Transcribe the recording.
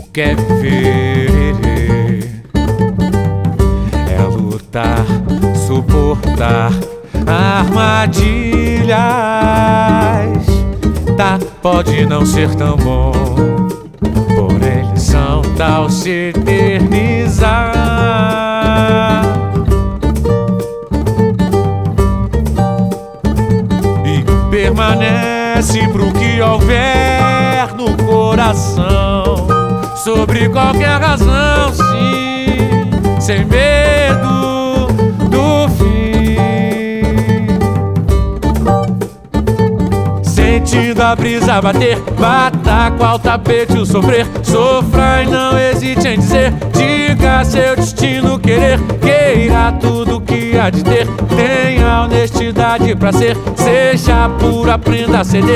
quer viver. É lutar, suportar armadilhas. Tá, pode não ser tão bom, porém lição tal se eternizar. E permanece pro que houver no coração, sobre qualquer razão, sim, sem medo do fim. Sentindo a brisa bater, bata qual tapete o sofrer. Sofra e não hesite em dizer, diga seu destino querer. Queira tudo que há de ter, tenha honestidade pra ser. Seja pura, aprenda a ceder.